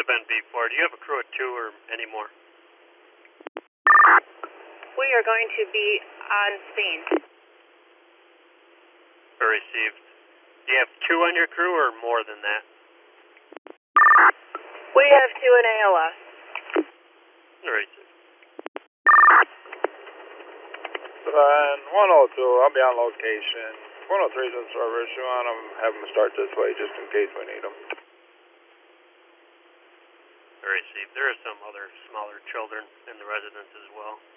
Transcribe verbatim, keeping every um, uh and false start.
have been B four. Do you have a crew of two or any more? We are going to be on scene. Received. Do you have two on your crew or more than that? We have two in A L S. Received. Divine one oh two, I'll be on location. one oh three's in service. You want them, have them start this way just in case we need them. Received. There are some other smaller children in the residence as well.